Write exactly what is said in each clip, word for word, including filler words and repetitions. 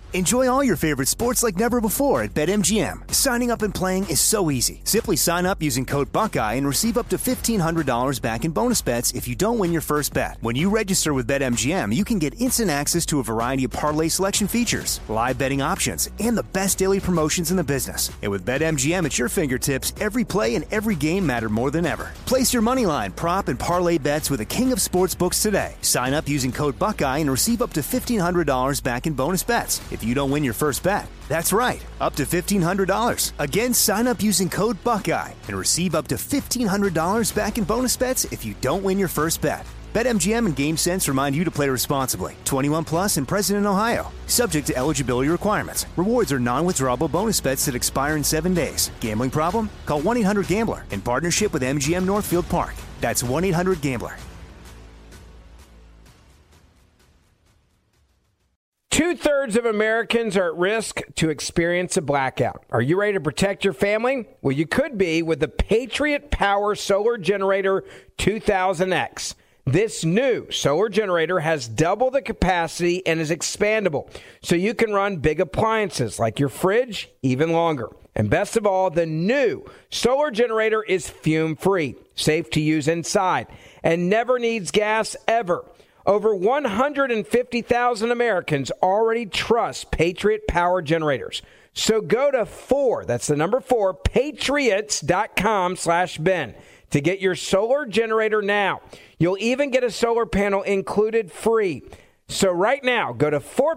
Enjoy all your favorite sports like never before at BetMGM. Signing up and playing is so easy. Simply sign up using code Buckeye and receive up to fifteen hundred dollars back in bonus bets if you don't win your first bet. When you register with BetMGM, you can get instant access to a variety of parlay selection features, live betting options, and the best daily promotions in the business. And with BetMGM at your fingertips, every play and every game matter more than ever. Place your moneyline, prop, and parlay bets with the king of sportsbooks today. Sign up using code Buckeye and receive up to fifteen hundred dollars back in bonus bets if you don't win your first bet. That's right, up to fifteen hundred dollars. Again, sign up using code Buckeye and receive up to fifteen hundred dollars back in bonus bets if you don't win your first bet. BetMGM and GameSense remind you to play responsibly. twenty-one plus and present in Ohio. Subject to eligibility requirements. Rewards are non-withdrawable bonus bets that expire in seven days. Gambling problem? Call one eight hundred gambler in partnership with M G M Northfield Park. That's one eight hundred gambler. Two-thirds of Americans are at risk to experience a blackout. Are you ready to protect your family? Well, you could be with the Patriot Power Solar Generator two thousand X. This new solar generator has double the capacity and is expandable, so you can run big appliances like your fridge even longer. And best of all, the new solar generator is fume-free, safe to use inside, and never needs gas ever. Over one hundred fifty thousand Americans already trust Patriot Power Generators. So go to four, that's the number four, patriots.com slash Ben to get your solar generator now. You'll even get a solar panel included free. So right now, go to four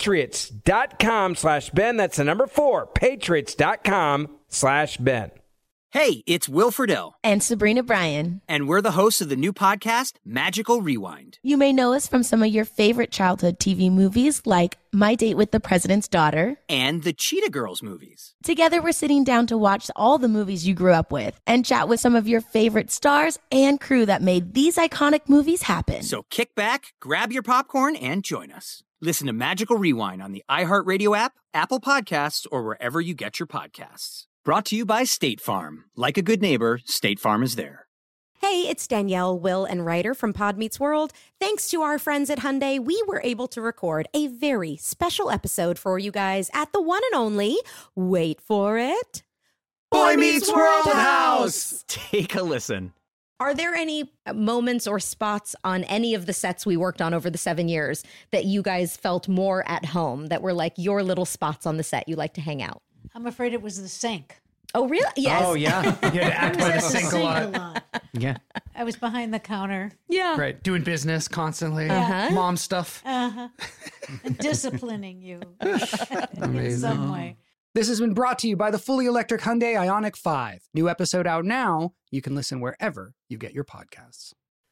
patriots.com slash Ben. That's the number four, patriots.com slash Ben. Hey, it's Will Friedle. And Sabrina Bryan. And we're the hosts of the new podcast, Magical Rewind. You may know us from some of your favorite childhood T V movies like My Date with the President's Daughter. And the Cheetah Girls movies. Together, we're sitting down to watch all the movies you grew up with and chat with some of your favorite stars and crew that made these iconic movies happen. So kick back, grab your popcorn, and join us. Listen to Magical Rewind on the iHeartRadio app, Apple Podcasts, or wherever you get your podcasts. Brought to you by State Farm. Like a good neighbor, State Farm is there. Hey, it's Danielle, Will, and Ryder from Pod Meets World. Thanks to our friends at Hyundai, we were able to record a very special episode for you guys at the one and only, wait for it, Boy Meets World House! Take a listen. Are there any moments or spots on any of the sets we worked on over the seven years that you guys felt more at home, that were like your little spots on the set you like to hang out? I'm afraid it was the sink. Oh, really? Yes. Oh, yeah. You had to act by the sink a lot. a lot. Yeah. I was behind the counter. Yeah. Right. Doing business constantly. Uh-huh. Mom stuff. Uh-huh. And disciplining you in Amazing. some way. This has been brought to you by the fully electric Hyundai Ioniq five. New episode out now. You can listen wherever you get your podcasts.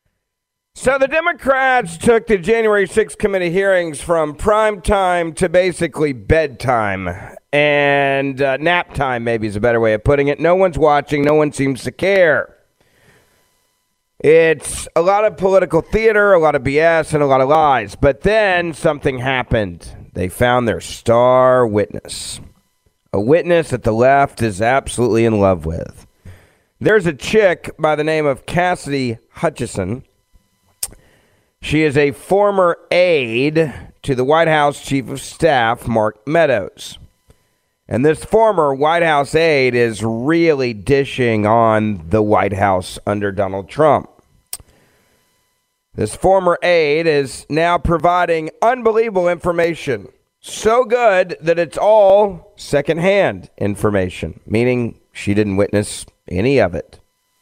So the Democrats took the January sixth committee hearings from prime time to basically bedtime. And uh, nap time, maybe is a better way of putting it. No one's watching. No one seems to care. It's a lot of political theater, a lot of B S, and a lot of lies. But then something happened. They found their star witness. A witness that the left is absolutely in love with. There's a chick by the name of Cassidy Hutchinson. She is a former aide to the White House Chief of Staff, Mark Meadows. And this former White House aide is really dishing on the White House under Donald Trump. This former aide is now providing unbelievable information. So good that it's all secondhand information, meaning she didn't witness any of it.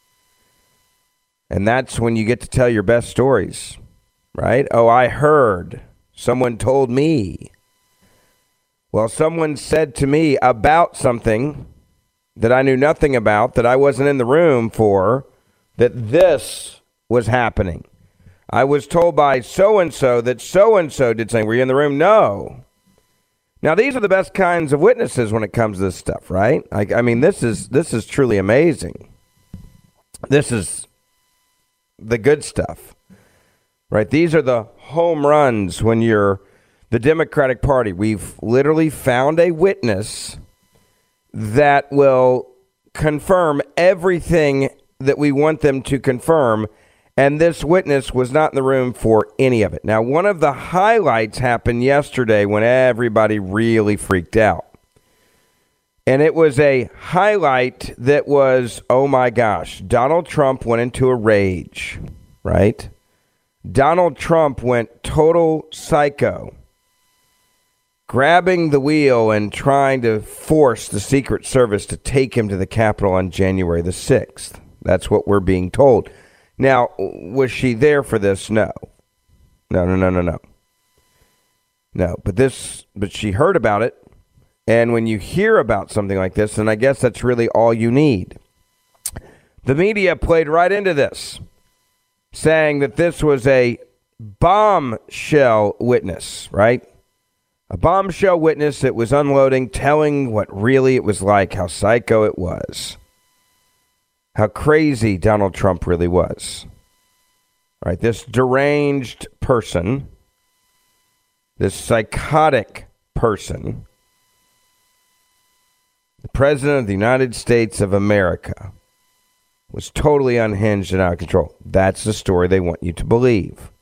And that's when you get to tell your best stories, right? Oh, I heard. Someone told me. Well, someone said to me about something that I knew nothing about, that I wasn't in the room for, that this was happening. I was told by so-and-so that so-and-so did something. Were you in the room? No. Now, these are the best kinds of witnesses when it comes to this stuff, right? I, I mean, this is this is truly amazing. This is the good stuff, right? These are the home runs when you're the Democratic Party. We've literally found a witness that will confirm everything that we want them to confirm, And this witness was not in the room for any of it. Now, one of the highlights happened yesterday when everybody really freaked out. And it was a highlight that was, oh my gosh, Donald Trump went into a rage, right? Donald Trump went total psycho, grabbing the wheel and trying to force the Secret Service to take him to the Capitol on January the sixth. That's what we're being told. Now, was she there for this? No. No, no, no, no, no. No, but this, but she heard about it. And when you hear about something like this, and I guess that's really all you need. The media played right into this, saying that this was a bombshell witness, right? A bombshell witness that was unloading, telling what really it was like, how psycho it was, how crazy Donald Trump really was. Right? This deranged person, this psychotic person, the President of the United States of America, was totally unhinged and out of control. That's the story they want you to believe.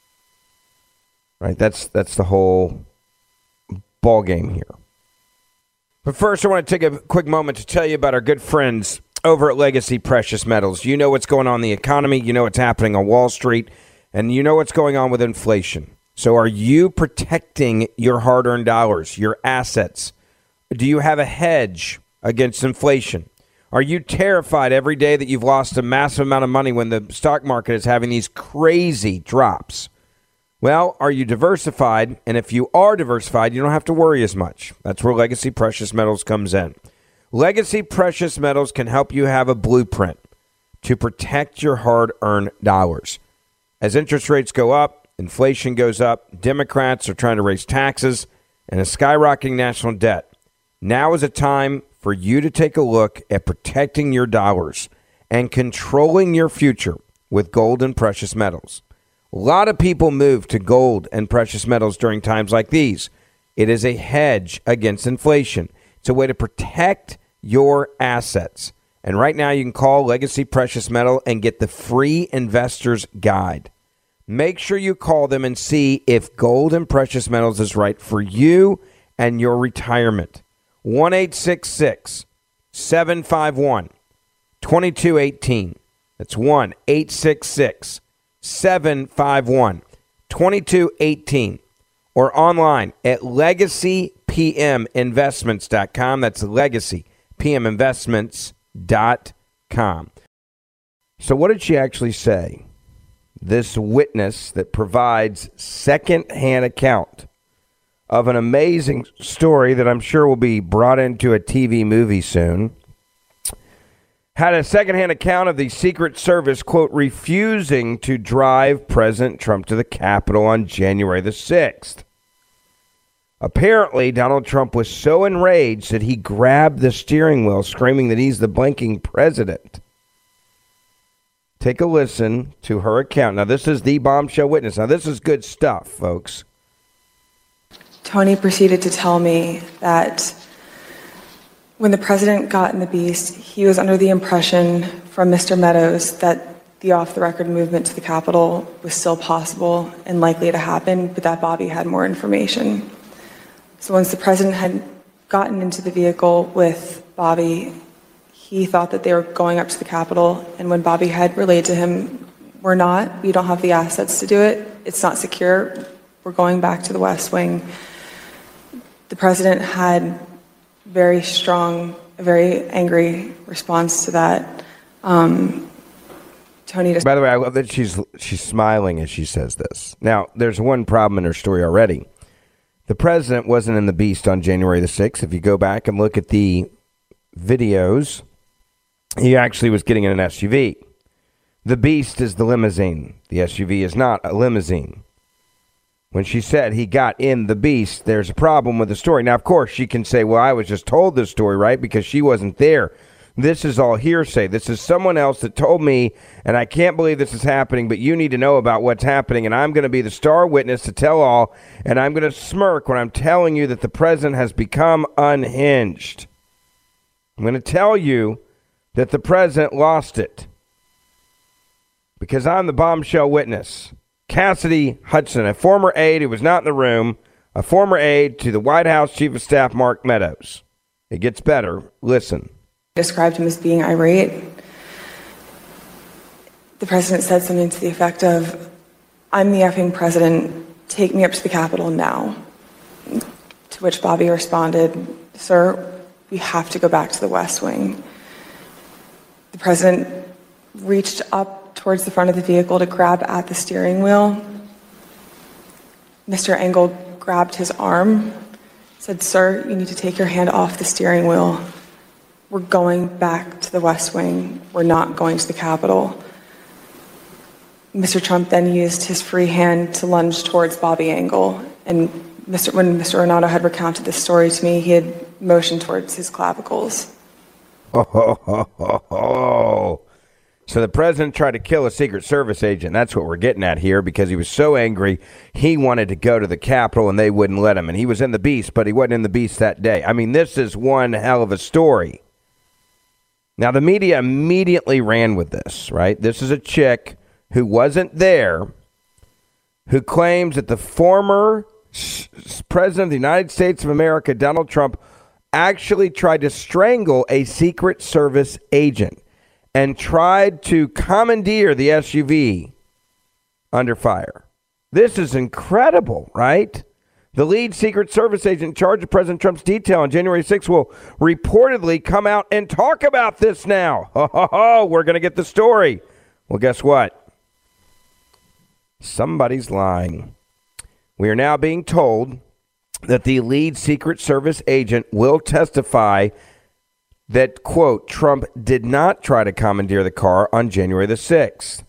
Right? That's that's the whole ball game here. But first, I want to take a quick moment to tell you about our good friends over at Legacy Precious Metals. You know what's going on in the economy, you know what's happening on Wall Street, and you know what's going on with inflation. So are you protecting your hard-earned dollars, your assets? Do you have a hedge against inflation? Are you terrified every day that you've lost a massive amount of money when the stock market is having these crazy drops? Well, are you diversified? And if you are diversified, you don't have to worry as much. That's where Legacy Precious Metals comes in. Legacy Precious Metals can help you have a blueprint to protect your hard-earned dollars. As interest rates go up, inflation goes up, Democrats are trying to raise taxes, and a skyrocketing national debt. Now is a time for you to take a look at protecting your dollars and controlling your future with gold and precious metals. A lot of people move to gold and precious metals during times like these. It is a hedge against inflation. It's a way to protect your assets. And right now you can call Legacy Precious Metal and get the free investor's guide. Make sure you call them and see if gold and precious metals is right for you and your retirement. one eight six six, seven five one, two two one eight. That's one eight six six, seven five one, two two one eight. Or online at legacy p m investments dot com. That's legacy p m investments dot com. So what did she actually say? This witness that provides second-hand account of an amazing story that I'm sure will be brought into a T V movie soon, had a secondhand account of the Secret Service, quote, refusing to drive President Trump to the Capitol on January the sixth. Apparently, Donald Trump was so enraged that he grabbed the steering wheel, screaming that he's the blanking president. Take a listen to her account. Now, this is the bombshell witness. Now, this is good stuff, folks. Tony proceeded to tell me that when the president got in the Beast, he was under the impression from Mister Meadows that the off-the-record movement to the Capitol was still possible and likely to happen, but that Bobby had more information. So once the president had gotten into the vehicle with Bobby, he thought that they were going up to the Capitol, and when Bobby had relayed to him, we're not, we don't have the assets to do it, it's not secure, we're going back to the West Wing. The president had very strong, a very angry response to that. Um, Tony just... By the way, I love that she's she's smiling as she says this. Now, there's one problem in her story already. The president wasn't in the Beast on January the sixth. If you go back and look at the videos, he actually was getting in an S U V. The Beast is the limousine. The S U V is not a limousine. When she said he got in the Beast, there's a problem with the story. Now, of course, she can say, well, I was just told this story, right, because she wasn't there. This is all hearsay. This is someone else that told me, and I can't believe this is happening, but you need to know about what's happening, and I'm going to be the star witness to tell all, and I'm going to smirk when I'm telling you that the president has become unhinged. I'm going to tell you that the president lost it. because I'm the bombshell witness. Cassidy Hutchinson, a former aide who was not in the room, a former aide to the White House Chief of Staff Mark Meadows. It gets better. Listen. Described him as being irate. The president said something to the effect of, "I'm the effing president. Take me up to the Capitol now." To which Bobby responded, "Sir, we have to go back to the West Wing." The president reached up towards the front of the vehicle to grab at the steering wheel. Mister Engel grabbed his arm, said, "Sir, you need to take your hand off the steering wheel. We're going back to the West Wing. We're not going to the Capitol." Mister Trump then used his free hand to lunge towards Bobby Engel. And Mister when Mister Ornato had recounted this story to me, he had motioned towards his clavicles. Oh, ho, ho, ho, ho. So the president tried to kill a Secret Service agent. That's what we're getting at here, because he was so angry, he wanted to go to the Capitol and they wouldn't let him. And he was in the Beast, but he wasn't in the Beast that day. I mean, this is one hell of a story. Now, the media immediately ran with this, right? This is a chick who wasn't there, who claims that the former president of the United States of America, Donald Trump, actually tried to strangle a Secret Service agent and tried to commandeer the S U V under fire. This is incredible, right? The lead Secret Service agent in charge of President Trump's detail on January sixth will reportedly come out and talk about this now. Ho, ho, ho, we're going to get the story. Well, guess what? Somebody's lying. We are now being told that the lead Secret Service agent will testify that, quote, Trump did not try to commandeer the car on January the sixth.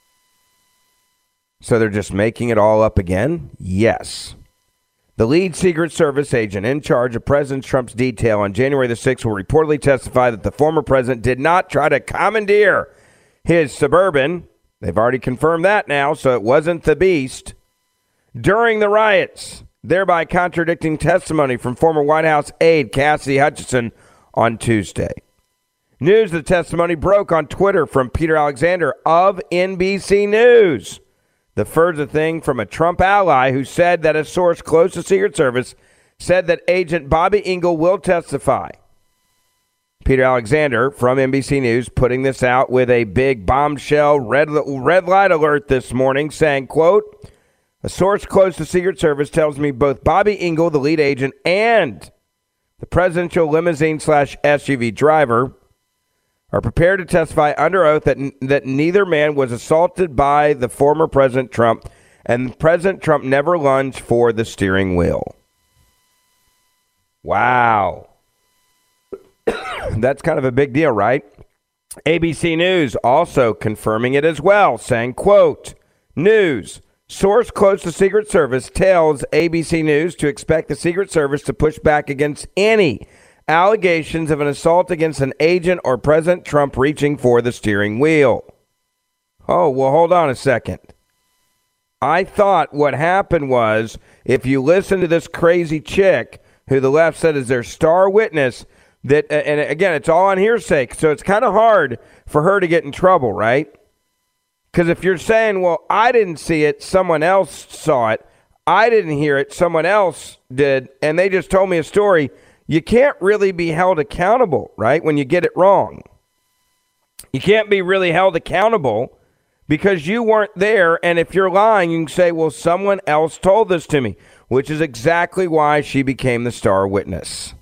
So they're just making it all up again? Yes. The lead Secret Service agent in charge of President Trump's detail on January the sixth will reportedly testify that the former president did not try to commandeer his Suburban. They've already confirmed that now, so it wasn't the Beast. During the riots, thereby contradicting testimony from former White House aide Cassidy Hutchinson on Tuesday. News of the testimony broke on Twitter from Peter Alexander of N B C News. The further thing from a Trump ally who said that a source close to Secret Service said that Agent Bobby Engel will testify. Peter Alexander from N B C News putting this out with a big bombshell red, red light alert this morning saying, quote, a source close to Secret Service tells me both Bobby Engel, the lead agent, and the presidential limousine slash S U V driver are prepared to testify under oath that, that neither man was assaulted by the former President Trump, and President Trump never lunged for the steering wheel. Wow. That's kind of a big deal, right? A B C News also confirming it as well, saying, quote, news, source close to Secret Service tells A B C News to expect the Secret Service to push back against any allegations of an assault against an agent or President Trump reaching for the steering wheel. Oh, well, hold on a second. I thought what happened was, if you listen to this crazy chick who the left said is their star witness, that, and again, it's all on hearsay, so it's kind of hard for her to get in trouble, right? Because if you're saying, well, I didn't see it, someone else saw it, I didn't hear it, someone else did, and they just told me a story, you can't really be held accountable, right, when you get it wrong. You can't be really held accountable because you weren't there, and if you're lying, you can say, well, someone else told this to me, which is exactly why she became the star witness.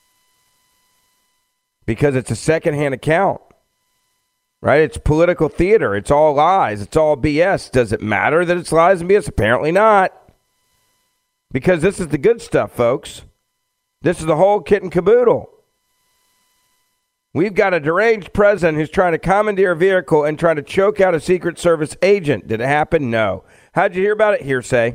Because it's a secondhand account, right? It's political theater. It's all lies. It's all B S. Does it matter that it's lies and B S? Apparently not. Because this is the good stuff, folks. This is the whole kit and caboodle. We've got a deranged president who's trying to commandeer a vehicle and trying to choke out a Secret Service agent. Did it happen? No. How'd you hear about it? Hearsay.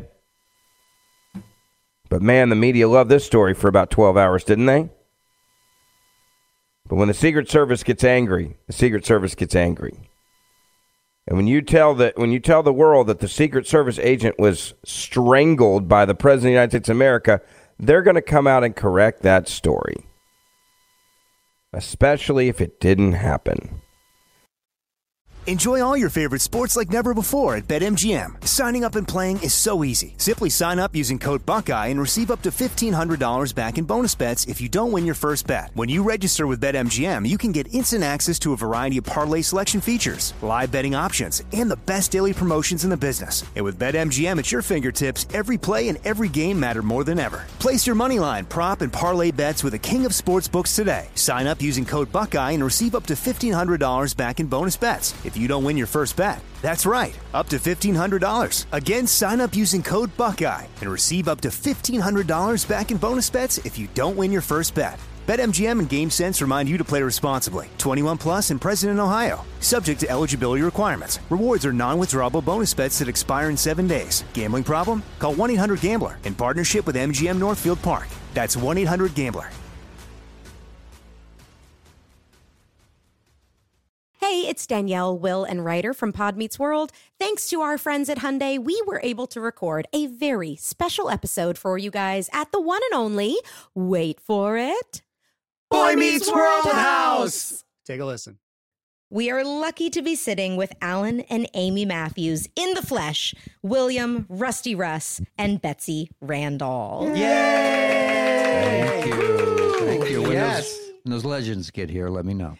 But man, the media loved this story for about twelve hours, didn't they? But when the Secret Service gets angry, the Secret Service gets angry. And when you tell that, when you tell the world that the Secret Service agent was strangled by the President of the United States of America, they're going to come out and correct that story. Especially if it didn't happen. Enjoy all your favorite sports like never before at BetMGM. Signing up and playing is so easy. Simply sign up using code Buckeye and receive up to fifteen hundred dollars back in bonus bets if you don't win your first bet. When you register with BetMGM, you can get instant access to a variety of parlay selection features, live betting options, and the best daily promotions in the business. And with BetMGM at your fingertips, every play and every game matter more than ever. Place your moneyline, prop, and parlay bets with the king of sportsbooks today. Sign up using code Buckeye and receive up to fifteen hundred dollars back in bonus bets if you don't win your first bet. That's right, up to fifteen hundred dollars. Again, sign up using code Buckeye and receive up to fifteen hundred dollars back in bonus bets if you don't win your first bet. BetMGM and GameSense remind you to play responsibly. twenty-one plus and present in Ohio. Subject to eligibility requirements. Rewards are non-withdrawable bonus bets that expire in seven days. Gambling problem? Call one eight hundred gambler in partnership with M G M Northfield Park. That's one eight hundred gambler. Hey, it's Danielle, Will, and Ryder from Pod Meets World. Thanks to our friends at Hyundai, we were able to record a very special episode for you guys at the one and only, wait for it, Boy Meets World House. Take a listen. We are lucky to be sitting with Alan and Amy Matthews in the flesh, William, Rusty Russ, and Betsy Randall. Yay! Thank you. Thank you. When Yes. those, when those legends get here, let me know.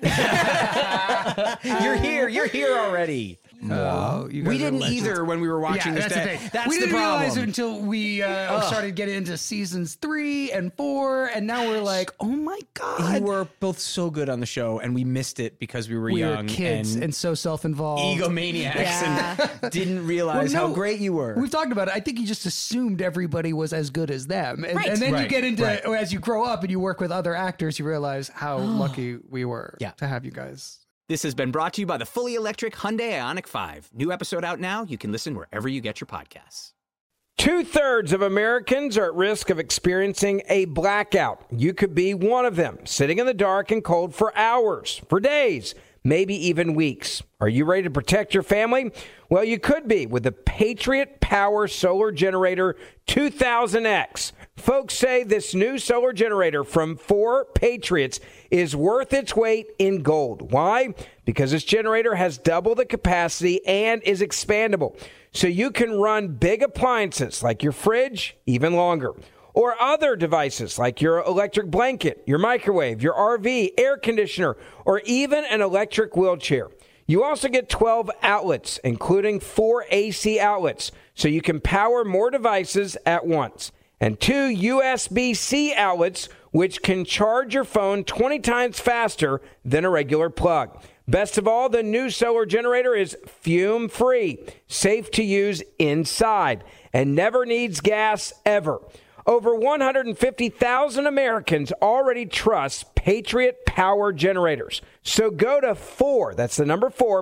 You're here. You're here already. No, you guys We are didn't legends. either when we were watching yeah, this. that's day. the thing. That's we the didn't problem. realize it until we uh, started getting into seasons three and four, and now we're like, oh my god, You were both so good on the show, and we missed it because we were we young were kids and, and, so self-involved, egomaniacs Yeah. and didn't realize Well, no, how great you were. We've talked about it. I think you just assumed everybody was as good as them, and, Right. and then you Right. get into Right. or as you grow up and you work with other actors, you realize how lucky we were Yeah. to have you guys. This has been brought to you by the fully electric Hyundai Ioniq five. New episode out now. You can listen wherever you get your podcasts. Two-thirds of Americans are at risk of experiencing a blackout. You could be one of them, sitting in the dark and cold for hours, for days, maybe even weeks. Are you ready to protect your family? Well, you could be with the Patriot Power Solar Generator two thousand X. Folks say this new solar generator from four Patriots is worth its weight in gold. Why? Because this generator has double the capacity and is expandable. So you can run big appliances like your fridge even longer. Or other devices like your electric blanket, your microwave, your R V, air conditioner, or even an electric wheelchair. You also get twelve outlets, including four A C outlets, so you can power more devices at once. And two U S B-C outlets, which can charge your phone twenty times faster than a regular plug. Best of all, the new solar generator is fume-free, safe to use inside, and never needs gas ever. Over one hundred fifty thousand Americans already trust Patriot Power Generators. So go to four, that's the number four,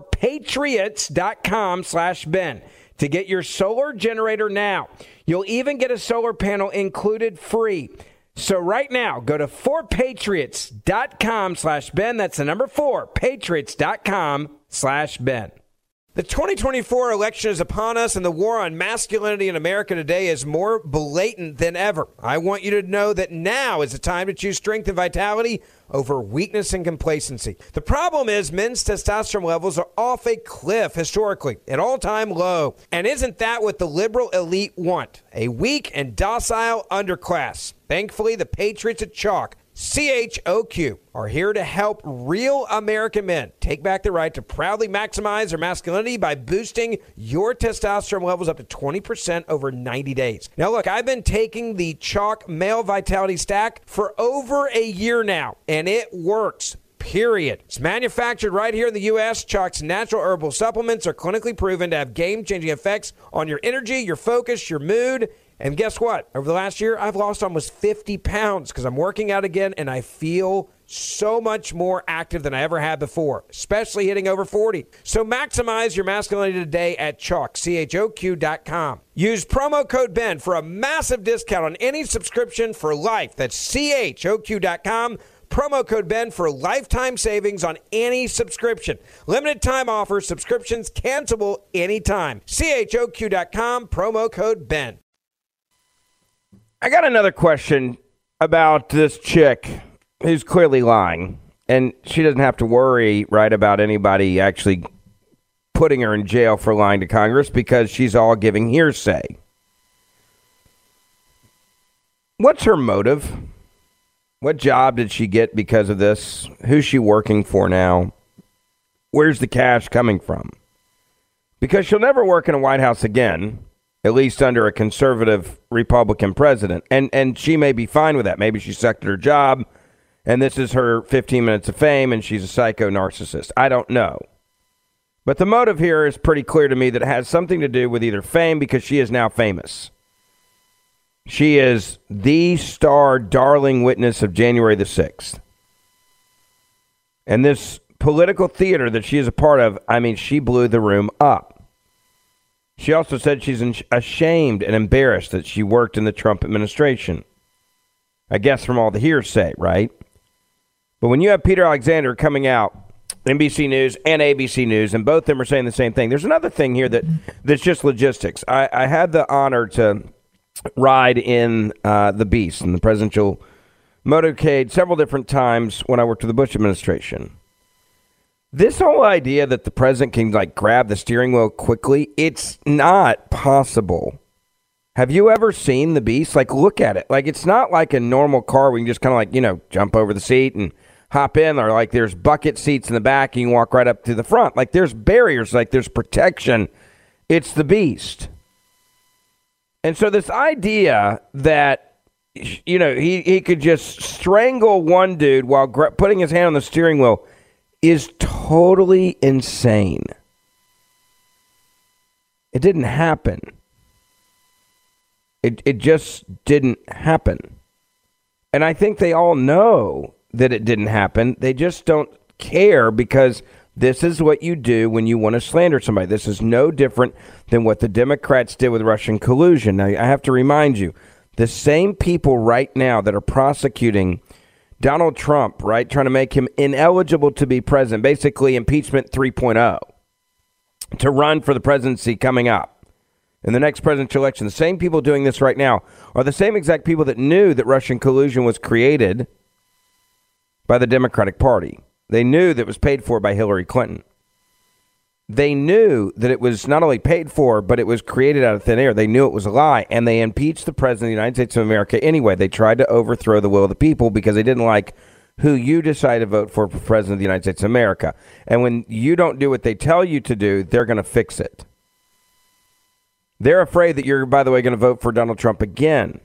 patriots.com slash Ben to get your solar generator now. You'll even get a solar panel included free. So right now, go to four patriots.com slash Ben. That's the number four, patriots.com slash Ben. The twenty twenty-four election is upon us, and the war on masculinity in America today is more blatant than ever. I want you to know that now is the time to choose strength and vitality over weakness and complacency. The problem is men's testosterone levels are off a cliff historically, an all-time low. And isn't that what the liberal elite want? A weak and docile underclass. Thankfully, the Patriots at Chalk, C H O Q, are here to help real American men take back the right to proudly maximize their masculinity by boosting your testosterone levels up to twenty percent over ninety days. Now, look, I've been taking the Chalk Male Vitality Stack for over a year now, and it works. Period. It's manufactured right here in the U S Chalk's natural herbal supplements are clinically proven to have game-changing effects on your energy, your focus, your mood. And guess what? Over the last year, I've lost almost fifty pounds because I'm working out again, and I feel so much more active than I ever had before, especially hitting over forty. So maximize your masculinity today at Chalk, C H O Q dot com. Use promo code Ben for a massive discount on any subscription for life. That's C H O Q dot com. Promo code Ben for lifetime savings on any subscription. Limited time offer. Subscriptions cancelable anytime. C H O Q dot com. Promo code Ben. I got another question about this chick who's clearly lying, and she doesn't have to worry, right, about anybody actually putting her in jail for lying to Congress because she's all giving hearsay. What's her motive? What job did she get because of this? Who's she working for now? Where's the cash coming from? Because she'll never work in a White House again, at least under a conservative Republican president. And and she may be fine with that. Maybe she sucked at her job, and this is her fifteen minutes of fame, and she's a psycho narcissist. I don't know. But the motive here is pretty clear to me that it has something to do with either fame, because she is now famous. She is the star darling witness of January the sixth. And this political theater that she is a part of, I mean, she blew the room up. She also said she's ashamed and embarrassed that she worked in the Trump administration. I guess from all the hearsay, right? But when you have Peter Alexander coming out, N B C News and A B C News, and both of them are saying the same thing. There's another thing here that that's just logistics. I, I had the honor to ride in uh, the Beast, in the presidential motorcade, several different times when I worked for the Bush administration. This whole idea that the president can like grab the steering wheel quickly, it's not possible. Have you ever seen the Beast? Like, look at it. Like, it's not like a normal car where you can just kind of like, you know, jump over the seat and hop in, or like there's bucket seats in the back and you can walk right up to the front. Like, there's barriers, like there's protection. It's the Beast. And so this idea that, you know, he, he could just strangle one dude while gra- putting his hand on the steering wheel is totally insane. It didn't happen. It it just didn't happen. And I think they all know that it didn't happen. They just don't care, because this is what you do when you want to slander somebody. This is no different than what the Democrats did with Russian collusion. Now, I have to remind you, the same people right now that are prosecuting Donald Trump, right, trying to make him ineligible to be president, basically impeachment three point oh, to run for the presidency coming up in the next presidential election. The same people doing this right now are the same exact people that knew that Russian collusion was created by the Democratic Party. They knew that it was paid for by Hillary Clinton. They knew that it was not only paid for, but it was created out of thin air. They knew it was a lie, and they impeached the president of the United States of America anyway. They tried to overthrow the will of the people because they didn't like who you decide to vote for for president of the United States of America. And when you don't do what they tell you to do, they're going to fix it. They're afraid that you're, by the way, going to vote for Donald Trump again.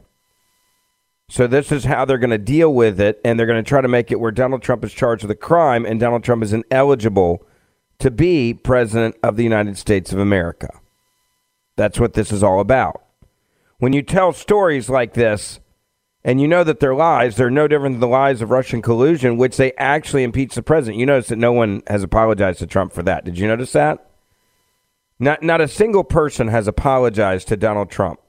So this is how they're going to deal with it, and they're going to try to make it where Donald Trump is charged with a crime and Donald Trump is ineligible to be president of the United States of America. That's what this is all about. When you tell stories like this, and you know that they're lies, they're no different than the lies of Russian collusion, which they actually impeached the president. You notice that no one has apologized to Trump for that. Did you notice that? Not, not a single person has apologized to Donald Trump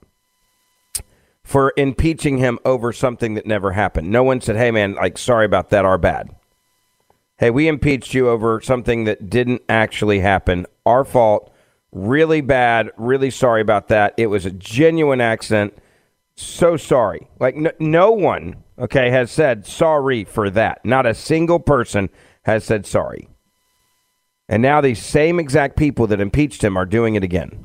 for impeaching him over something that never happened. No one said, hey, man, like, sorry about that, our bad. Hey, we impeached you over something that didn't actually happen. Our fault. Really bad. Really sorry about that. It was a genuine accident. So sorry. Like, no, no one, okay, has said sorry for that. Not a single person has said sorry. And now these same exact people that impeached him are doing it again.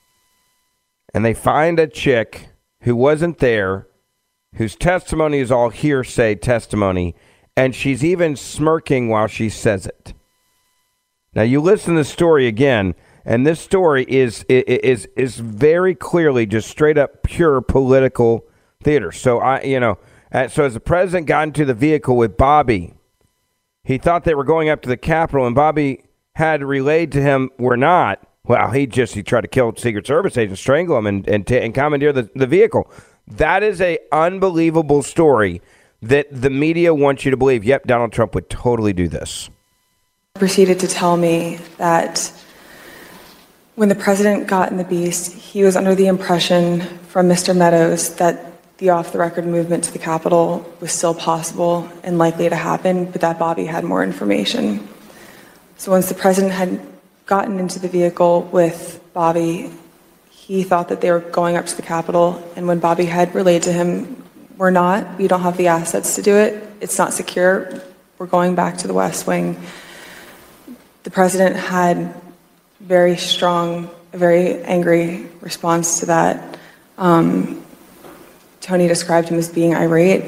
And they find a chick who wasn't there, whose testimony is all hearsay testimony, and she's even smirking while she says it. Now, you listen to the story again, and this story is is is very clearly just straight up pure political theater. So, I, you know, so as the president got into the vehicle with Bobby, he thought they were going up to the Capitol, and Bobby had relayed to him, we're not. Well, he just, he tried to kill Secret Service agents, strangle him, and and, t- and commandeer the, the vehicle. That is a unbelievable story that the media wants you to believe. Yep, Donald Trump would totally do this. Proceeded to tell me that when the president got in the Beast, he was under the impression from Mister Meadows that the off-the-record movement to the Capitol was still possible and likely to happen, but that Bobby had more information. So once the president had gotten into the vehicle with Bobby, he thought that they were going up to the Capitol, and when Bobby had relayed to him, we're not, we don't have the assets to do it, it's not secure, we're going back to the West Wing. The president had very strong, a very angry response to that. Um, Tony described him as being irate.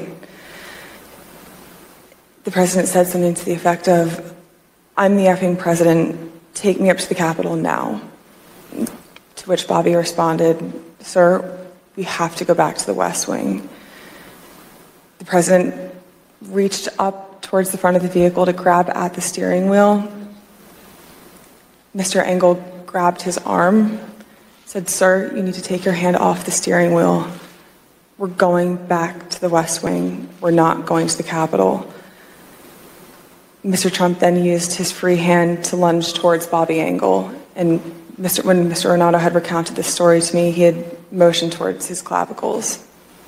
The president said something to the effect of, "I'm the effing president, take me up to the Capitol now." To which Bobby responded, "Sir, we have to go back to the West Wing." The president reached up towards the front of the vehicle to grab at the steering wheel. Mister Engel grabbed his arm, said, "Sir, you need to take your hand off the steering wheel. We're going back to the West Wing. We're not going to the Capitol." Mister Trump then used his free hand to lunge towards Bobby Engel. And Mister when Mister Renato had recounted this story to me, he had motioned towards his clavicles.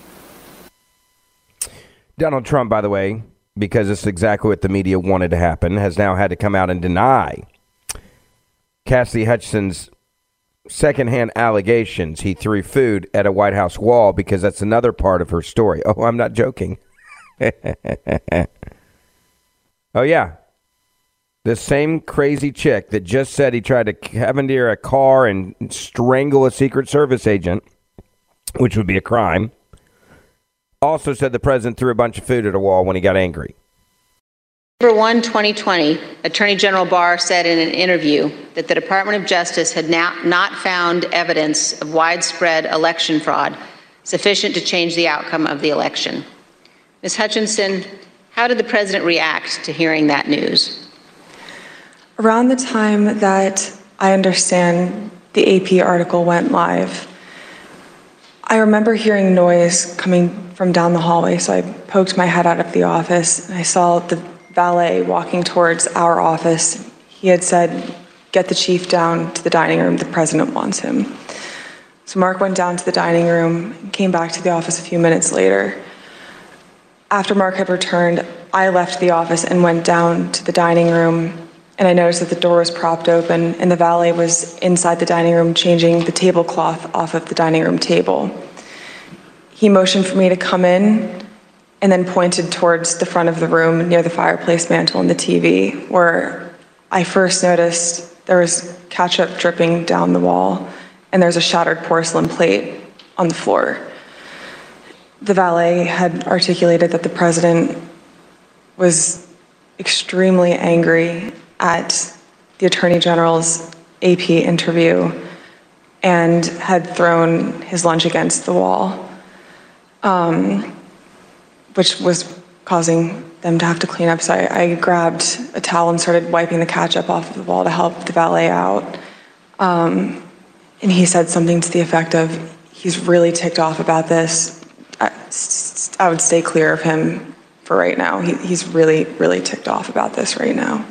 Donald Trump, by the way, because it's exactly what the media wanted to happen, has now had to come out and deny Cassidy Hutchinson's secondhand allegations he threw food at a White House wall, because that's another part of her story. Oh, I'm not joking. Oh, yeah. This same crazy chick that just said he tried to commandeer a car and strangle a Secret Service agent, which would be a crime, also said the president threw a bunch of food at a wall when he got angry. November first, twenty twenty, Attorney General Barr said in an interview that the Department of Justice had now not found evidence of widespread election fraud sufficient to change the outcome of the election. Miz Hutchinson, how did the president react to hearing that news? Around the time that I understand the A P article went live, I remember hearing noise coming from down the hallway, so I poked my head out of the office, and I saw the valet walking towards our office. He had said, "Get the chief down to the dining room, the president wants him." So Mark went down to the dining room and came back to the office a few minutes later. After Mark had returned, I left the office and went down to the dining room, and I noticed that the door was propped open and the valet was inside the dining room changing the tablecloth off of the dining room table. He motioned for me to come in and then pointed towards the front of the room near the fireplace mantle and the T V, where I first noticed there was ketchup dripping down the wall and there's a shattered porcelain plate on the floor. The valet had articulated that the president was extremely angry at the Attorney General's A P interview and had thrown his lunch against the wall, um, which was causing them to have to clean up. So I, I grabbed a towel and started wiping the ketchup off of the wall to help the valet out. Um, and he said something to the effect of, "He's really ticked off about this. I, I would stay clear of him for right now. He, he's really, really ticked off about this right now."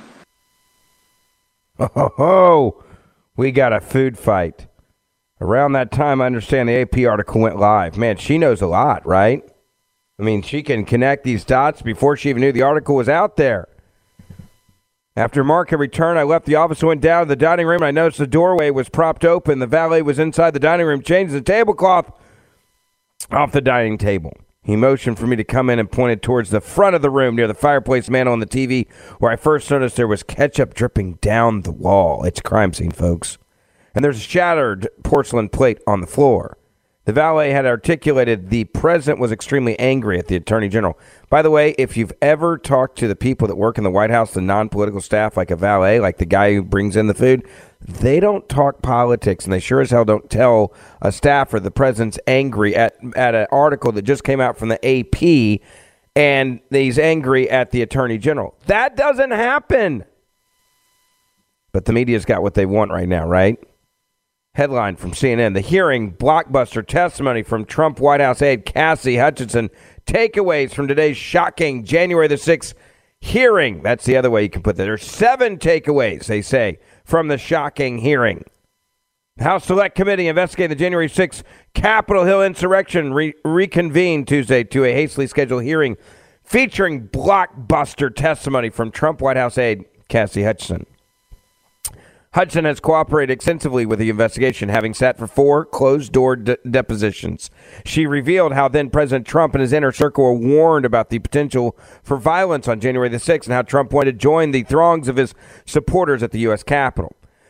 Oh, ho, we got a food fight. Around that time, I understand the A P article went live. Man, she knows a lot, right? I mean, she can connect these dots before she even knew the article was out there. After Mark had returned, I left the office and went down to the dining room. And I noticed the doorway was propped open. The valet was inside the dining room, changing the tablecloth off the dining table. He motioned for me to come in and pointed towards the front of the room near the fireplace mantle on the T V, where I first noticed there was ketchup dripping down the wall. It's a crime scene, folks. And there's a shattered porcelain plate on the floor. The valet had articulated the president was extremely angry at the Attorney General. By the way, if you've ever talked to the people that work in the White House, the non-political staff, like a valet, like the guy who brings in the food, they don't talk politics, and they sure as hell don't tell a staffer the president's angry at, at an article that just came out from the A P, and he's angry at the Attorney General. That doesn't happen. But the media's got what they want right now, right? Headline from C N N, the hearing, blockbuster testimony from Trump White House aide Cassidy Hutchinson. Takeaways from today's shocking January the sixth hearing. That's the other way you can put that. There's seven takeaways, they say, from the shocking hearing. The House Select Committee investigating the January sixth Capitol Hill insurrection re- reconvened Tuesday to a hastily scheduled hearing featuring blockbuster testimony from Trump White House aide Cassidy Hutchinson. Hudson has cooperated extensively with the investigation, having sat for four closed-door de- depositions. She revealed how then-President Trump and his inner circle were warned about the potential for violence on January the sixth and how Trump wanted to join the throngs of his supporters at the U S Capitol.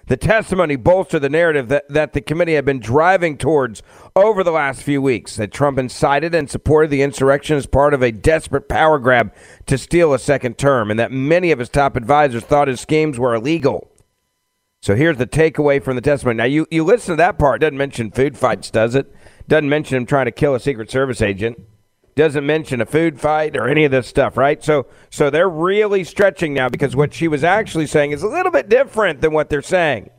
The testimony bolstered the narrative that, that the committee had been driving towards over the last few weeks, that Trump incited and supported the insurrection as part of a desperate power grab to steal a second term, and that many of his top advisors thought his schemes were illegal. So here's the takeaway from the testimony. Now, you, you listen to that part. It doesn't mention food fights, does it? Doesn't mention him trying to kill a Secret Service agent. Doesn't mention a food fight or any of this stuff, right? So so they're really stretching now because what she was actually saying is a little bit different than what they're saying.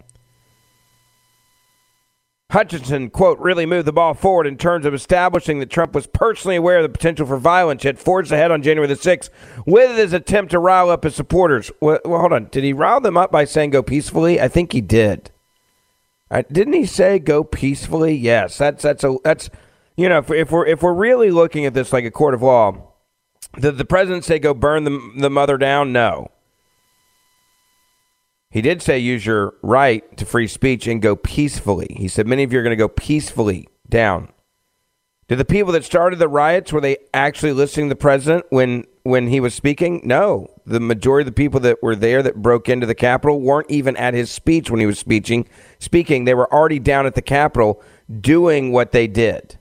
Hutchinson, quote, really moved the ball forward in terms of establishing that Trump was personally aware of the potential for violence, yet forged ahead on January the sixth with his attempt to rile up his supporters. Well, well hold on. Did he rile them up by saying go peacefully? I think he did. Uh, didn't he say go peacefully? Yes, that's that's a that's you know if, if we're if we're really looking at this like a court of law, did the president say go burn the the mother down? No. He did say use your right to free speech and go peacefully. He said many of you are going to go peacefully down. Did the people that started the riots, were they actually listening to the president when when he was speaking? No. The majority of the people that were there that broke into the Capitol weren't even at his speech when he was speaking. Speaking, they were already down at the Capitol doing what they did.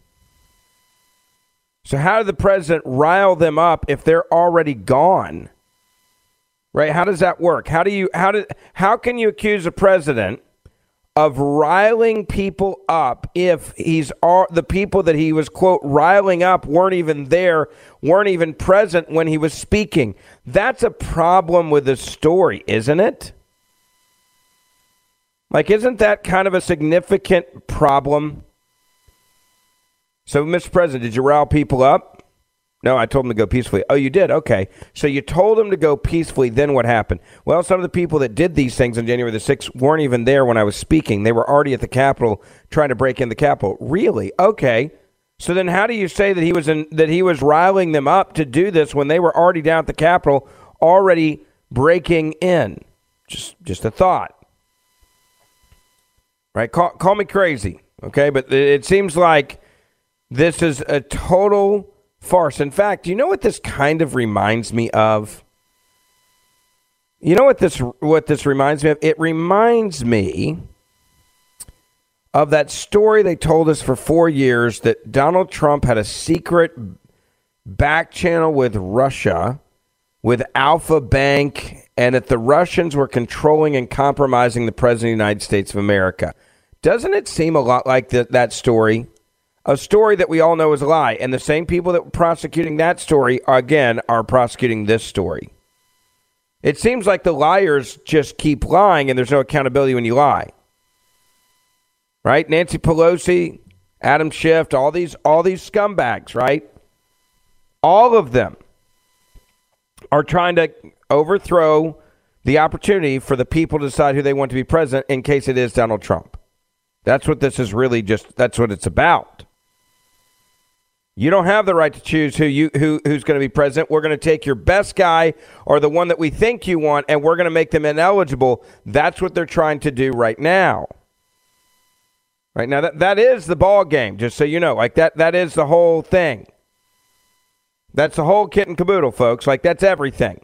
So how did the president rile them up if they're already gone? Right? How does that work? How do you how did how can you accuse a president of riling people up if he's all, the people that he was, quote, riling up weren't even there, weren't even present when he was speaking? That's a problem with the story, isn't it? Like, isn't that kind of a significant problem? So, Mister President, did you rile people up? No, I told them to go peacefully. Oh, you did? Okay. So you told them to go peacefully. Then what happened? Well, some of the people that did these things on January the sixth weren't even there when I was speaking. They were already at the Capitol trying to break in the Capitol. Really? Okay. So then how do you say that he was in, that he was riling them up to do this when they were already down at the Capitol, already breaking in? Just just a thought. Right? Call, call me crazy. Okay? But it seems like this is a total farce. In fact, you know what this kind of reminds me of? You know what this what this reminds me of? It reminds me of that story they told us for four years that Donald Trump had a secret back channel with Russia, with Alpha Bank, and that the Russians were controlling and compromising the President of the United States of America. Doesn't it seem a lot like the, that story? A story that we all know is a lie. And the same people that were prosecuting that story, again, are prosecuting this story. It seems like the liars just keep lying and there's no accountability when you lie. Right? Nancy Pelosi, Adam Schiff, all these, all these scumbags, right? All of them are trying to overthrow the opportunity for the people to decide who they want to be president in case it is Donald Trump. That's what this is really just, that's what it's about. You don't have the right to choose who you who who's going to be president. We're going to take your best guy or the one that we think you want, and we're going to make them ineligible. That's what they're trying to do right now. Right now, that, that is the ball game, just so you know. Like, that that is the whole thing. That's the whole kit and caboodle, folks. Like, that's everything.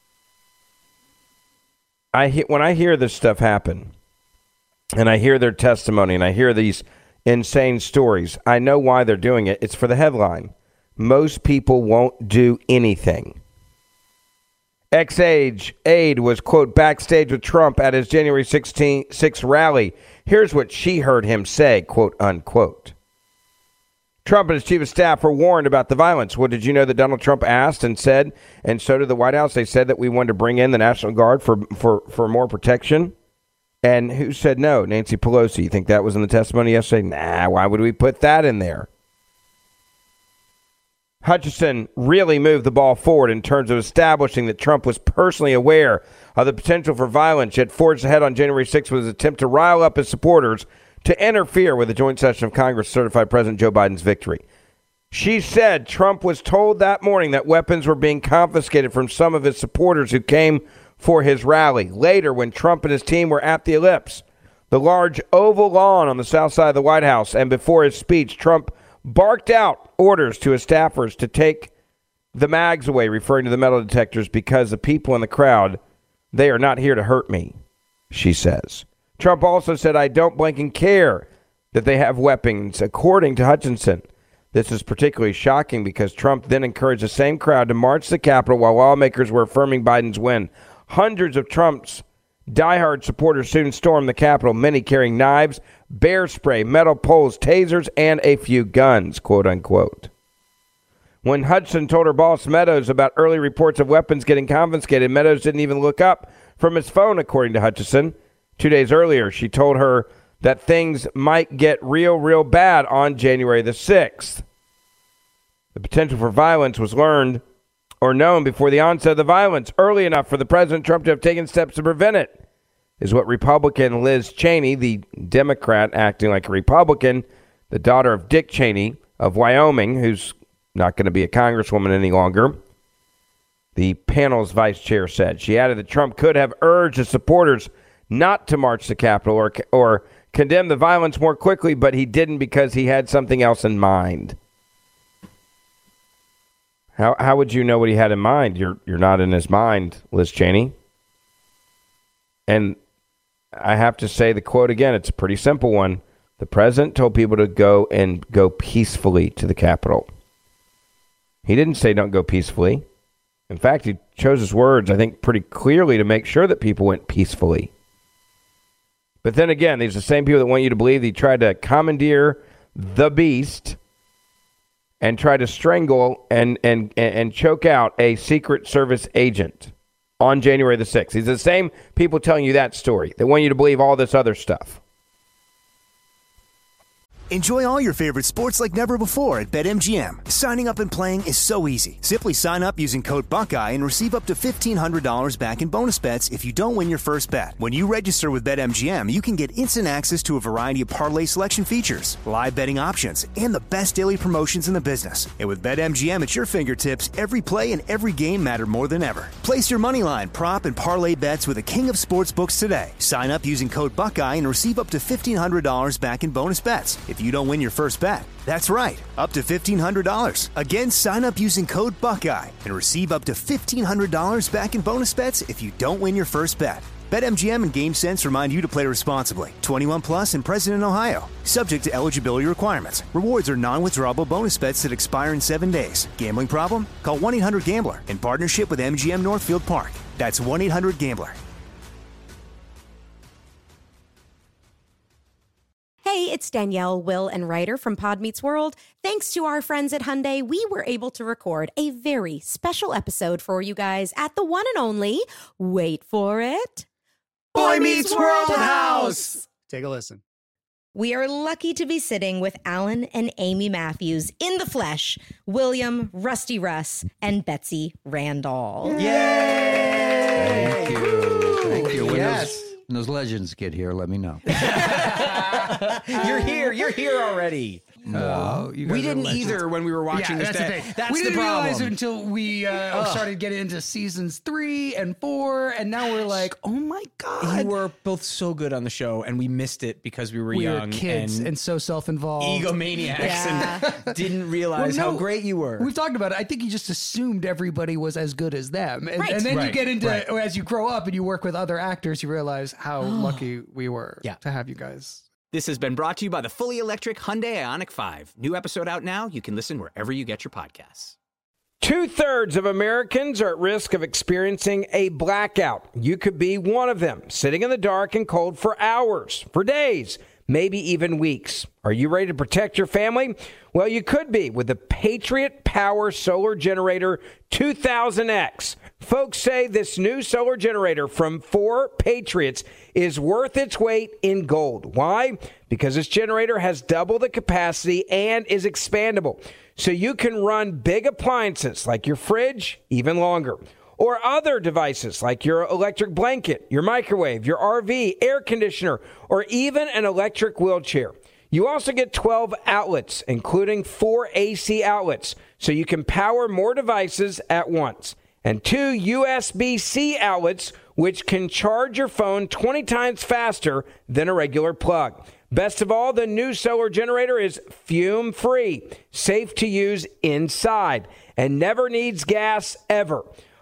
I when I hear this stuff happen, and I hear their testimony, and I hear these insane stories, I know why they're doing it. It's for the headline. Most people won't do anything. Ex-aide aide was, quote, backstage with Trump at his January sixth rally. Here's what she heard him say, quote, unquote. Trump and his chief of staff were warned about the violence. Well, did you know that Donald Trump asked and said, and so did the White House, they said that we wanted to bring in the National Guard for, for, for more protection? And who said no? Nancy Pelosi. You think that was in the testimony yesterday? Nah, why would we put that in there? Hutchinson really moved the ball forward in terms of establishing that Trump was personally aware of the potential for violence, yet forged ahead on January sixth with his attempt to rile up his supporters to interfere with the joint session of Congress to certify President Joe Biden's victory. She said Trump was told that morning that weapons were being confiscated from some of his supporters who came for his rally. Later, when Trump and his team were at the Ellipse, the large oval lawn on the south side of the White House, and before his speech, Trump barked out orders to his staffers to take the mags away, referring to the metal detectors, because the people in the crowd, they are not here to hurt me, she says. Trump also said, I don't blanking care that they have weapons, according to Hutchinson. This is particularly shocking because Trump then encouraged the same crowd to march to the Capitol while lawmakers were affirming Biden's win. Hundreds of Trump's diehard supporters soon stormed the Capitol, many carrying knives, bear spray, metal poles, tasers, and a few guns, quote unquote. When Hudson told her boss Meadows about early reports of weapons getting confiscated, Meadows didn't even look up from his phone, according to Hutchison. Two days earlier, she told her that things might get real, real bad on January the sixth. The potential for violence was learned or known before the onset of the violence, early enough for the President Trump to have taken steps to prevent it, is what Republican Liz Cheney, the Democrat acting like a Republican, the daughter of Dick Cheney of Wyoming, who's not going to be a congresswoman any longer, the panel's vice chair said. She added that Trump could have urged his supporters not to march to the Capitol or, or condemn the violence more quickly, but he didn't because he had something else in mind. How how would you know what he had in mind? You're you're not in his mind, Liz Cheney. And I have to say the quote again, it's a pretty simple one. The president told people to go and go peacefully to the Capitol. He didn't say don't go peacefully. In fact, he chose his words, I think, pretty clearly to make sure that people went peacefully. But then again, these are the same people that want you to believe that he tried to commandeer the beast and try to strangle and, and, and choke out a Secret Service agent on January the sixth. These are the same people telling you that story. They want you to believe all this other stuff. Enjoy all your favorite sports like never before at BetMGM. Signing up and playing is so easy. Simply sign up using code Buckeye and receive up to fifteen hundred dollars back in bonus bets if you don't win your first bet. When you register with BetMGM, you can get instant access to a variety of parlay selection features, live betting options, and the best daily promotions in the business. And with BetMGM at your fingertips, every play and every game matter more than ever. Place your moneyline, prop, and parlay bets with the king of sportsbooks today. Sign up using code Buckeye and receive up to fifteen hundred dollars back in bonus bets if you don't win your first bet. That's right, up to fifteen hundred dollars. Again, sign up using code Buckeye and receive up to fifteen hundred dollars back in bonus bets if you don't win your first bet. BetMGM and GameSense remind you to play responsibly. twenty-one plus and present in Ohio. Subject to eligibility requirements. Rewards are non-withdrawable bonus bets that expire in seven days. Gambling problem? Call one eight hundred gambler in partnership with M G M Northfield Park. That's one eight hundred gambler. Hey, it's Danielle, Will, and Ryder from Pod Meets World. Thanks to our friends at Hyundai, we were able to record a very special episode for you guys at the one and only, wait for it, Boy Meets World House. Take a listen. We are lucky to be sitting with Alan and Amy Matthews in the flesh, William, Rusty Russ, and Betsy Randall. Yay! Thank you. Thank you. When, Yes. those, when those legends get here, let me know. You're here. You're here already. No, you guys we are didn't legends. either when we were watching Yeah, this. that's the That- thing. That's we the didn't problem. realize it until we uh, started getting into seasons three and four, and now we're like, oh my god, You were both so good on the show, and we missed it because we were we young were kids and, and, so self-involved, egomaniacs, Yeah. and didn't realize Well, how no, great you were. We've talked about it. I think you just assumed everybody was as good as them, and, Right. and then you Right, get into right. as you grow up and you work with other actors, you realize how lucky we were Yeah. to have you guys. This has been brought to you by the fully electric Hyundai Ioniq five. New episode out now. You can listen wherever you get your podcasts. Two-thirds of Americans are at risk of experiencing a blackout. You could be one of them, sitting in the dark and cold for hours, for days, maybe even weeks. Are you ready to protect your family? Well, you could be with the Patriot Power Solar Generator two thousand X. Folks say this new solar generator from four Patriots is worth its weight in gold. Why? Because this generator has double the capacity and is expandable. So you can run big appliances like your fridge even longer. Or other devices like your electric blanket, your microwave, your R V, air conditioner, or even an electric wheelchair. You also get twelve outlets, including four A C outlets, so you can power more devices at once. And two U S B C outlets, which can charge your phone twenty times faster than a regular plug. Best of all, the new solar generator is fume-free, safe to use inside, and never needs gas ever.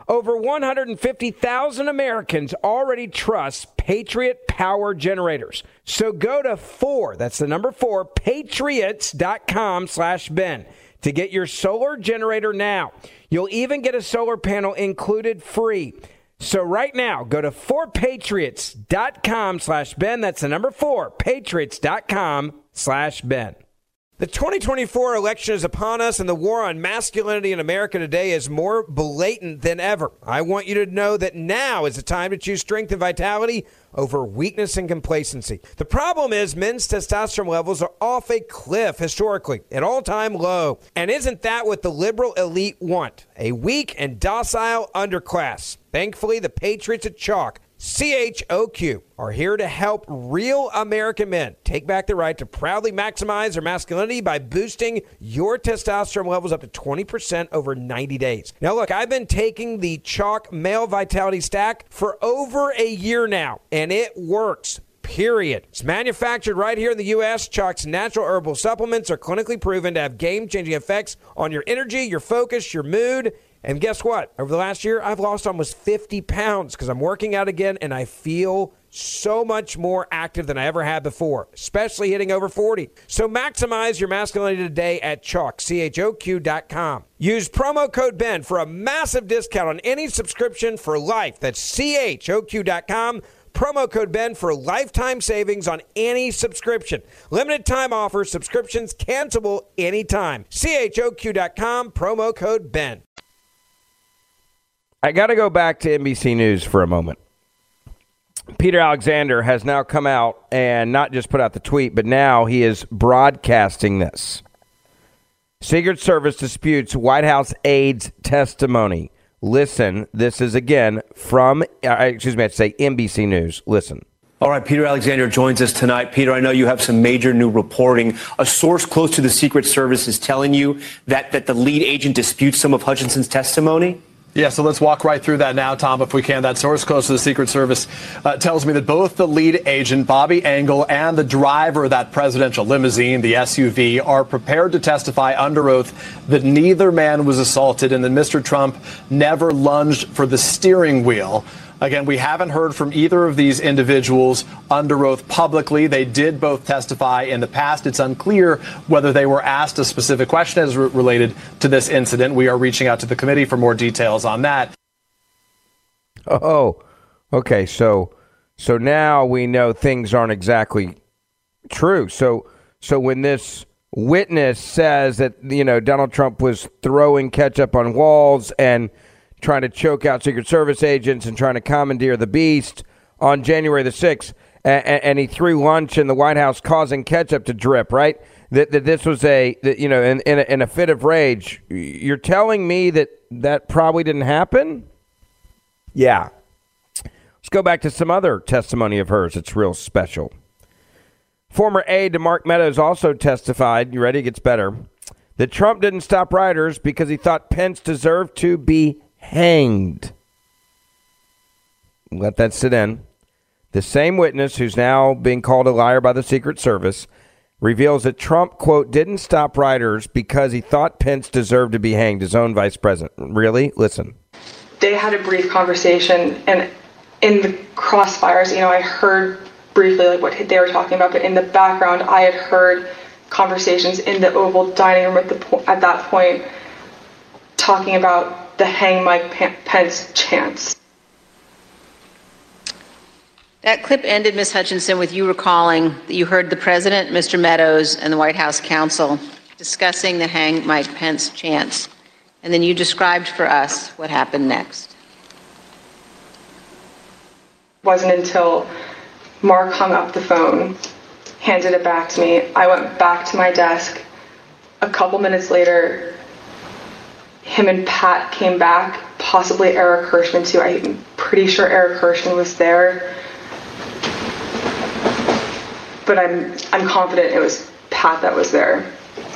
Over one hundred fifty thousand Americans already trust Patriot Power Generators. So go to four, that's the number four, patriots.com slash Ben to get your solar generator now. You'll even get a solar panel included free. So right now, go to four patriots.com slash Ben. That's the number four, patriots.com slash Ben. The twenty twenty-four election is upon us, and the war on masculinity in America today is more blatant than ever. I want you to know that now is the time to choose strength and vitality over weakness and complacency. The problem is men's testosterone levels are off a cliff historically, an all-time low. And isn't that what the liberal elite want? A weak and docile underclass. Thankfully, the Patriots at Chalk, C H O Q, are here to help real American men take back the right to proudly maximize their masculinity by boosting your testosterone levels up to twenty percent over ninety days. Now, look, I've been taking the Chalk Male Vitality Stack for over a year now, and it works. Period. It's manufactured right here in the U S Chalk's natural herbal supplements are clinically proven to have game-changing effects on your energy, your focus, your mood. And guess what? Over the last year, I've lost almost fifty pounds because I'm working out again, and I feel so much more active than I ever had before, especially hitting over forty. So maximize your masculinity today at Chalk, C H O Q dot com. Use promo code Ben for a massive discount on any subscription for life. That's C H O Q dot com. Promo code Ben for lifetime savings on any subscription. Limited time offer. Subscriptions cancelable anytime. C H O Q dot com. Promo code Ben. I got to go back to N B C News for a moment. Peter Alexander has now come out and not just put out the tweet, but now he is broadcasting this. Secret Service disputes White House aide's testimony. Listen, this is again from, uh, excuse me, I'd say N B C News. Listen. All right, Peter Alexander joins us tonight. Peter, I know you have some major new reporting. A source close to the Secret Service is telling you that, that the lead agent disputes some of Hutchinson's testimony? Yeah, so let's walk right through that now, Tom, if we can. That source close to the Secret Service uh, tells me that both the lead agent, Bobby Engel, and the driver of that presidential limousine, the S U V, are prepared to testify under oath that neither man was assaulted and that Mister Trump never lunged for the steering wheel. Again, we haven't heard from either of these individuals under oath publicly. They did both testify in the past. It's unclear whether they were asked a specific question as re- related to this incident. We are reaching out to the committee for more details on that. Oh, okay. So, so now we know things aren't exactly true. So, so when this witness says that, you know, Donald Trump was throwing ketchup on walls and trying to choke out Secret Service agents and trying to commandeer the beast on January the sixth, and, and he threw lunch in the White House causing ketchup to drip, right? That, that this was a, that, you know, in, in, a, in a fit of rage. You're telling me that that probably didn't happen? Yeah. Let's go back to some other testimony of hers. It's real special. Former aide to Mark Meadows also testified, you ready? It gets better, that Trump didn't stop rioters because he thought Pence deserved to be hanged. Let that sit in. The same witness, who's now being called a liar by the Secret Service, reveals that Trump, quote, didn't stop rioters because he thought Pence deserved to be hanged, his own vice president. Really? Listen. They had a brief conversation, and in the crossfires, you know, I heard briefly like what they were talking about, but in the background, I had heard conversations in the Oval dining room at the po- at that point talking about the hang Mike Pence chants. That clip ended, Miz Hutchinson, with you recalling that you heard the president, Mister Meadows, and the White House counsel discussing the hang Mike Pence chants. And then you described for us what happened next. It wasn't until Mark hung up the phone, handed it back to me. I went back to my desk. A couple minutes later, him and Pat came back, possibly Eric Hirschman too. I'm pretty sure Eric Hirschman was there. But I'm I'm confident it was Pat that was there.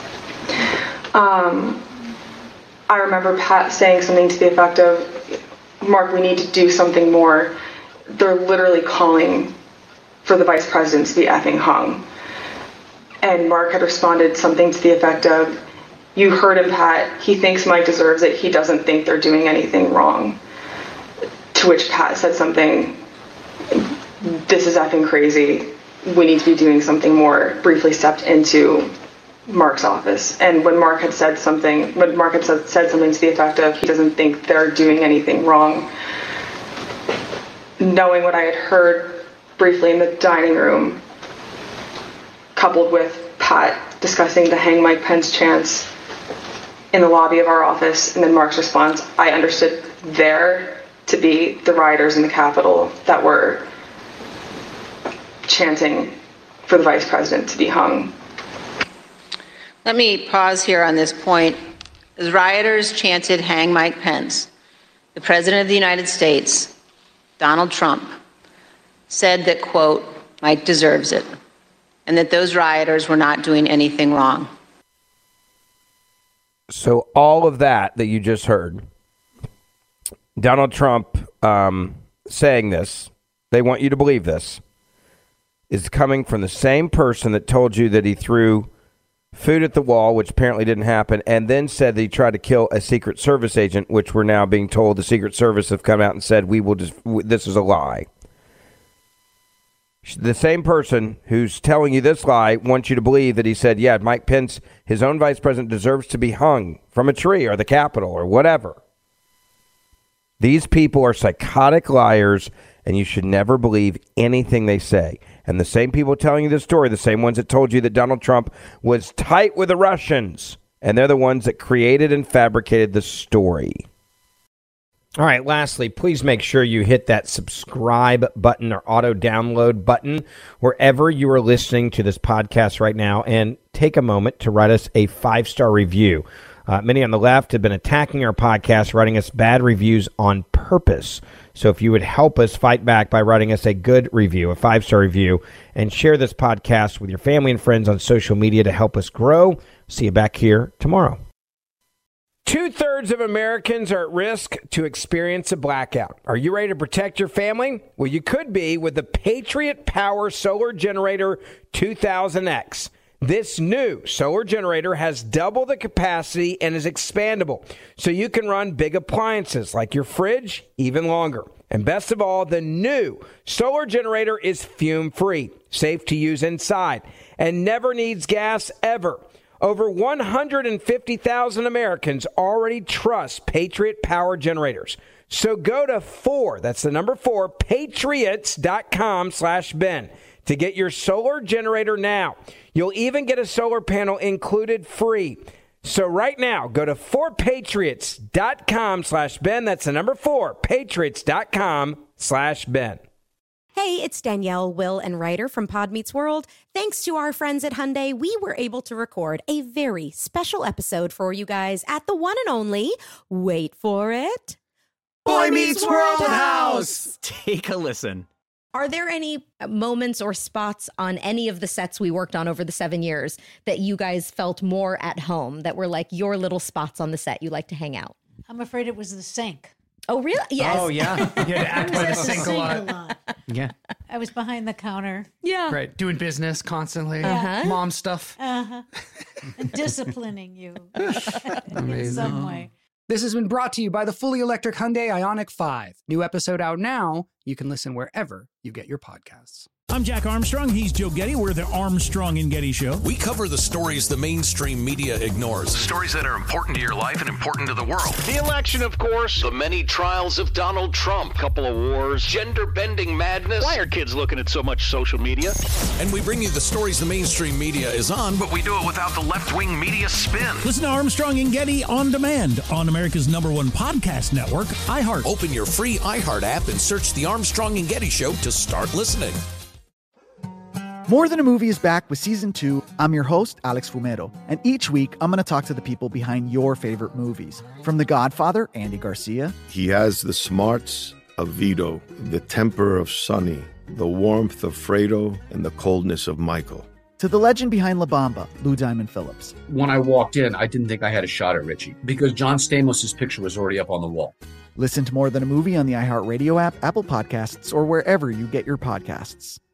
Um, I remember Pat saying something to the effect of, Mark, we need to do something more. They're literally calling for the vice president to be effing hung. And Mark had responded something to the effect of, you heard him, Pat. He thinks Mike deserves it. He doesn't think they're doing anything wrong. To which Pat said something, "This is effing crazy. We need to be doing something more." Briefly stepped into Mark's office. And when Mark had said something, when Mark had said, said something to the effect of, he doesn't think they're doing anything wrong, knowing what I had heard briefly in the dining room, coupled with Pat discussing the hang Mike Pence chants in the lobby of our office, and then Mark's response, I understood there to be the rioters in the Capitol that were chanting for the vice president to be hung. Let me pause here on this point. As rioters chanted hang Mike Pence, the President of the United States, Donald Trump, said that, quote, Mike deserves it, and that those rioters were not doing anything wrong. So all of that that you just heard, Donald Trump um, saying this, they want you to believe this, is coming from the same person that told you that he threw food at the wall, which apparently didn't happen, and then said that he tried to kill a Secret Service agent, which we're now being told the Secret Service have come out and said, we will just, this is a lie. The same person who's telling you this lie wants you to believe that he said, yeah, Mike Pence, his own vice president, deserves to be hung from a tree or the Capitol or whatever. These people are psychotic liars, and you should never believe anything they say. And the same people telling you this story, the same ones that told you that Donald Trump was tight with the Russians, and they're the ones that created and fabricated the story. All right, lastly, please make sure you hit that subscribe button or auto download button wherever you are listening to this podcast right now, and take a moment to write us a five-star review. Uh, many on the left have been attacking our podcast, writing us bad reviews on purpose. So if you would help us fight back by writing us a good review, a five-star review, and share this podcast with your family and friends on social media to help us grow. See you back here tomorrow. Two-thirds of Americans are at risk to experience a blackout. Are you ready to protect your family? Well, you could be with the Patriot Power Solar Generator two thousand X. This new solar generator has double the capacity and is expandable, so you can run big appliances like your fridge even longer. And best of all, the new solar generator is fume-free, safe to use inside, and never needs gas ever. Over one hundred fifty thousand Americans already trust Patriot Power Generators. So go to four, that's the number four, patriots.com slash Ben to get your solar generator now. You'll even get a solar panel included free. So right now, go to four patriots.com slash Ben. That's the number four, patriots.com slash Ben. Hey, it's Danielle, Will, and Ryder from Pod Meets World. Thanks to our friends at Hyundai, we were able to record a very special episode for you guys at the one and only, wait for it, Boy Meets World House. Take a listen. Are there any moments or spots on any of the sets we worked on over the seven years that you guys felt more at home, that were like your little spots on the set you like to hang out? I'm afraid it was the sink. Oh, really? Yes. Oh, yeah. You had to act by the sink a lot. lot. Yeah. I was behind the counter. Yeah. Right. Doing business constantly. Uh-huh. Mom stuff. Uh-huh. And disciplining you in Amazing. some way. This has been brought to you by the fully electric Hyundai Ioniq five. New episode out now. You can listen wherever you get your podcasts. I'm Jack Armstrong. He's Joe Getty. We're the Armstrong and Getty Show. We cover the stories the mainstream media ignores. Stories that are important to your life and important to the world. The election, of course. The many trials of Donald Trump. Couple of wars. Gender-bending madness. Why are kids looking at so much social media? And we bring you the stories the mainstream media is on, but we do it without the left-wing media spin. Listen to Armstrong and Getty on demand on America's number one podcast network, iHeart. Open your free iHeart app and search the Armstrong and Getty Show to start listening. More Than a Movie is back with season two. I'm your host, Alex Fumero, and each week I'm going to talk to the people behind your favorite movies. From The Godfather, Andy Garcia. He has the smarts of Vito, the temper of Sonny, the warmth of Fredo, and the coldness of Michael. To the legend behind La Bamba, Lou Diamond Phillips. When I walked in, I didn't think I had a shot at Richie because John Stamos' picture was already up on the wall. Listen to More Than a Movie on the iHeartRadio app, Apple Podcasts, or wherever you get your podcasts.